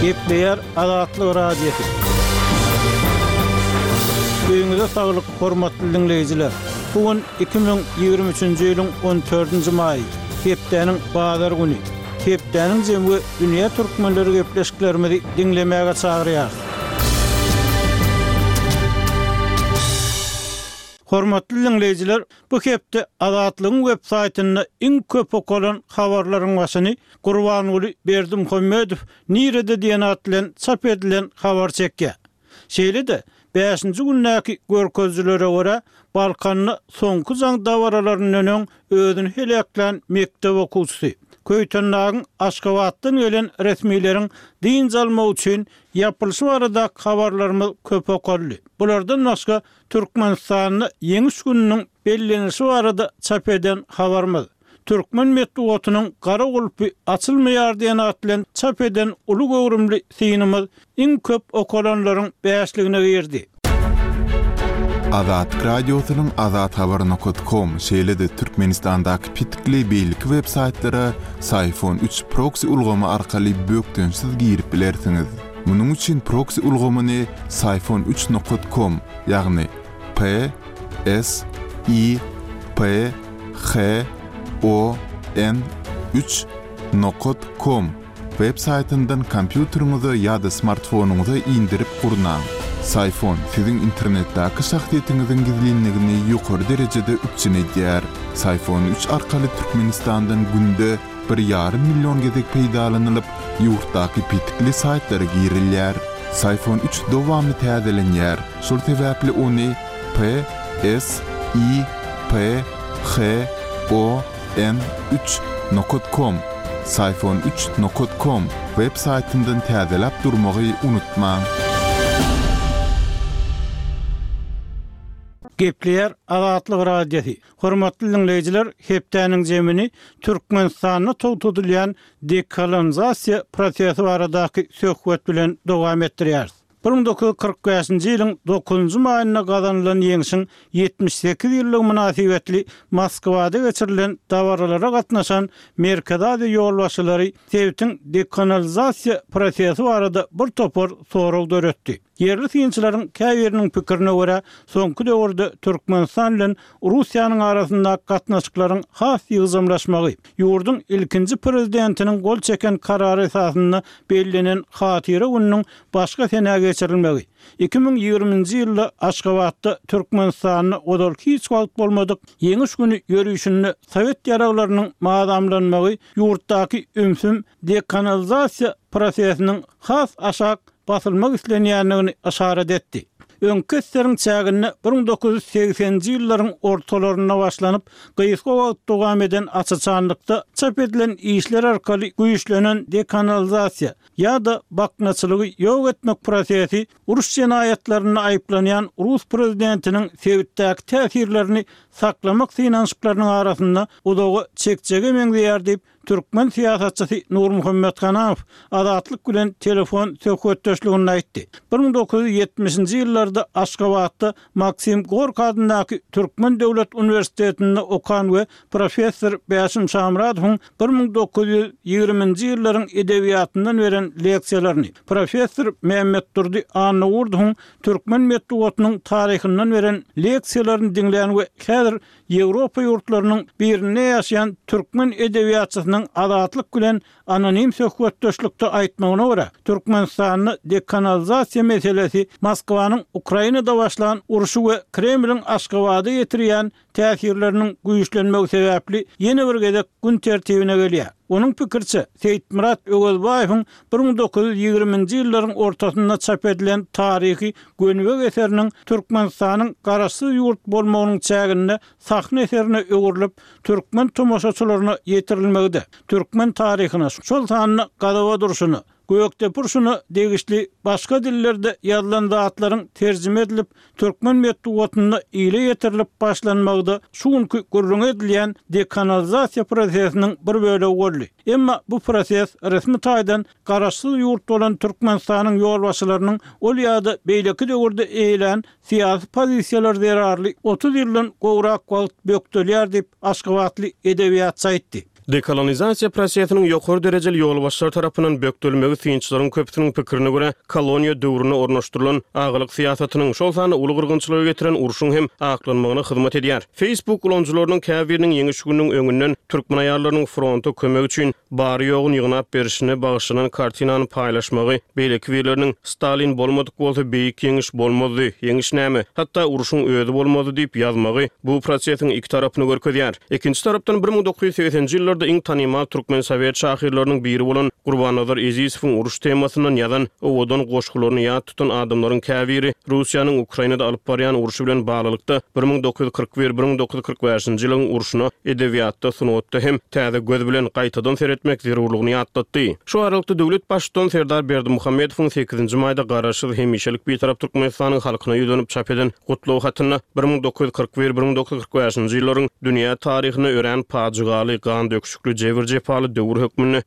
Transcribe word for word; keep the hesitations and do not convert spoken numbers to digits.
Gepleyer Azatlyk radiosu. Öňüňizde saglyk, hormatly dinleýijiler. Bugün iki bin ýygrimi üçünji ýylyň on dördünji maý, hepdeniň bazar güni. Hepdeniň jemgy dünýä türkmenleri gepleşiklerimizi dinlemäge çagyrýar. Hormatly dinleýijiler, bu hepde Azatlygyň web saýtyna iň köp okulan habarlaryň başyny Gurbanuly Berdimuhammedow Nirede diýen at bilen çap edilen habar çekýär. Şeýle-de beşinji günnäki görkezlere görä Balkanny soňky jaň dawaralarynyň öňüň özüni helaklan mektep okuwçysy Köytönnagyň Aşgabatdan gelen resmiýleriň din zalma üçin ýapylyşy barada habarlarymyz köp okurly. Bulardan başga Türkmenistanyň ýeňiş gününiň bellenişi barada çap eden habarymyz. Türkmen medeniýetiniň gara gulpy açylmaýar diýen at bilen çap eden uly gowrumly synymyz iň köp okulanlaryň beşligine girdi. Azat radiosynyň azat habar nokta com şeýle-de Türkmenistandaky pitikli beýlik web saýtlara Sayfon üç proxy ulgamy arkaly bökdensiz girip bilersiňiz. Munyň üçin proxy ulgamyny sayfon üç nokta com ýagny P S I P H O N üç nokta com web saýtyndan kompýuteriňize ýa-da smartfonuňyza indirip gurnaň. Sayfon sizin internetdäki şahsiýetiňiziň gizlinligini ýokary derejede üçin edýär. Sayfon üç arkaly Türkmenistandan günde bir ýarym million gezek peýdalanylyp, ýurtdaky pitikli saýtlara girilýär. Sayfon üç dowamly täzelenýär. Şol sebäpli ony P S I P H O N üç nokta com sayfon üç nokta com web saýtyndan täzelep durmagy unutmaň. Gepleyer Azatlyk radiosu. Hormatly dinleýijiler, hepdeniň jemini Türkmenistanyny togtudylýan dekolonizasiýa prosesi baradaky söhbet bilen dowam etdirýär. bir bin dokuz yüz kırk beşinji ýylyň dokuzunji maýyna gazanylan ýeňişiň yetmiş sekiz ýyllyk münasibetli Moskwada geçirilen dawaralara gatnaşan Merkez Aziýa ýolbaşçylary Sewitiň dekolonizasiýa prosesi barada bir topar soraw döretdi. Yerli synçylaryň käbiriniň pikirine görä, soňky döwürde Türkmenistan bilen Russiýanyň arasyndaky gatnaşyklaryň has ýygyzamlaşmagy, ýurduň ilkinji prezidentiniň gol çeken karary esasynda bellenen hatyra gününiň başga sene geçirilmegi. iki bin ýygrimiňji ýylda Aşgabatda Türkmenistanyny odal hiç wagt bolmadyk ýeňiş günü ýörüşini Sowet ýaraglarynyň maadamlanmagy ýurtdaky ömsüm dekolonizasiýa prosesiniň has aşak basylmak islenýändigini işaret etdi. Öňkeslerin çägini bir bin dokuz yüz seksenji ýyllaryň ortalaryna başlanyp, gyýyska wagt dowam eden açyçanlykda çap edilen işler arkaly güýçlenen dekolonizasiýa ýa-da baknaçylygy ýok etmek prosesi uruş jenaýatlaryny aýplanýan Rus prezidentiniň Sewitdäki täsirlerini saklamak synanşyklarynyň arasynda udagy çekçege meňzeýär diýip Türkmen siýasatçysy Nurmuhammed Hanaw Azatlyk bilen telefon söhbetdeşligini aýtdy. bir bin dokuz yüz ýetmişinji ýyllarda Aşgabatda Maksim Gorky adyndaky Türkmen Döwlet Uniwersitetinde okan we professor Beşim Şamradowyň bir bin dokuz yüz ýygrimiňji ýyllaryň edebiýatyndan beren leksiýalaryny, professor Mehmet Durdy Anawurdowyň Türkmen medeniýetiniň taryhyndan beren leksiýalaryny dinleýän we häzir Ýewropa ýurtlarynyň birinde ýaşaýan Türkmen edebiýatçysynyň azatlyk bilen anonim söhbetdeşlikde aýtmagyna görä, Türkmenistanyny dekolonizasiýa meselesi Moskwanyň Ukrainada başlanan uruşy we Kremliň Aşgabada ýetirýän täsirleriniň güýçlenmegi sebäpli ýene bir gezek gün tertibine gelýär. Onun pikirçe, Seyitmurat Ögezbaýewiň bir bin dokuz yüz ýygrimiňji ýyllaryň ortasynda çap edilen taryhy gönübek eseriniň Türkmenistanyň garaşsyz ýurt bolmagynyň çäginde sahne eserine öwürilip, türkmen tomoşaçylaryna ýetirilmegide. Türkmen taryhyna şol sanyny gadawa duruşyny, göýekde purşuny degişli başga dillerde ýazylan zatlaryň terjime edilip, Türkmen medeniýetine ýyly ýetirilip başlanmagda şuňky gurrun edilýän dekolonizasiýa prosesiniň bir bölegi boldy. Emma bu proses resmi taýdan garaşsyz ýurt bolan Türkmenistanyň ýolbaşçylarynyň ol ýa-da beýleki döwürde eýlen siýasy pozisiýalar zerarly otuz ýyldan gowrak wagt bökdelýär diýip Aşgabatly edebiýatçy aýtdy. Dekolonizasiya prosesinin ýokary derejeli ýolbaşçylar tarapyndan bökdülmegi synçylaryň köpüsiniň pikirine görä, koloniýa döwrüne ornaşdyrylan agylyk siýasatynyň şol sany uly gyrgynçylyga getiren urşuň hem aklanmagyna hyzmat edýär. Facebook ulanjylarynyň käbiriniň ýeňi şugüniň öňünden türkmen aýallarynyň frontu kömek üçin bary ýogyn ýygnap berişine bagyşlanan kartinany paýlaşmagy, beýleki birleriniň Stalin bolmadyk bolsa beýik ýeňiş bolmady, ýeňiş näme, hatda urşuň öýdi bolmady diýip ýazmagy bu prosesiň iki tarapyny görkezýär. Ikinji tarapdan bir ming dokuz ýüz seksenji ýyllarda iň tanymal türkmen sowet şahyrlarynyň biri bolan Gurbanazar Ezizowyň uruş temasyndan ýazan owadan goşgularyny ýat tutan adamlaryň käbiri Russiýanyň Ukrainada alyp barýan uruşy bilen baglykda bir ming dokuz ýüz kırk bir - bir ming dokuz ýüz kırk beşinji ýylyň uruşuna edebiýatda sunatda hem täze göz bilen gaýtadan seretmek zerurlygyny ýatlatdy. Şu aralykda döwlet başçysyny Serdar Berdimuhammedowyň sekizinji maýda garaşy hemişelik bir tarap Türkmenistanyň halkyna ýölenip çap eden gutlaw hatyna bir ming dokuz ýüz kırk bir - bir ming dokuz ýüz kırk beşinji ýyllaryň dünýä taryhyny ören paçygaly gan döküşükli jebir jepaly döwür hökmüni